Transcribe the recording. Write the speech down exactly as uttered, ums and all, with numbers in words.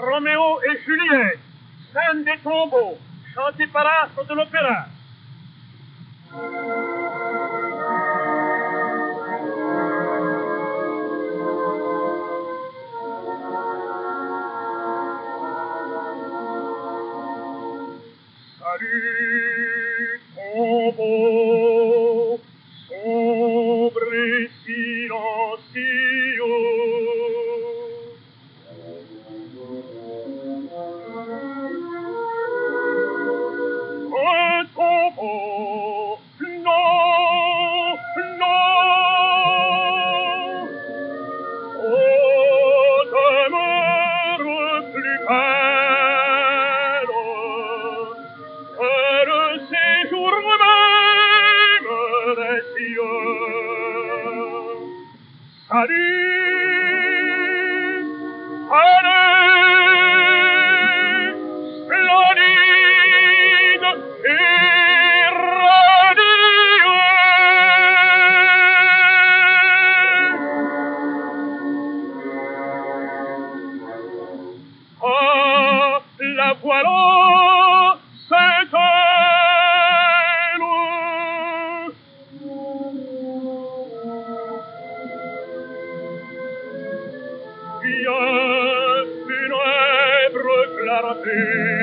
Roméo et Juliette, scène des tombeaux, chanté par Astre de l'opéra. Salut, tombeau, sombre et silencieux. Un tombeau, non, non, oh, demeure plus belle que le séjour même des cieux. Salut, allez, splendide et radieuse. Ah, la voilà, c'est elle. Viens, funèbre clarté,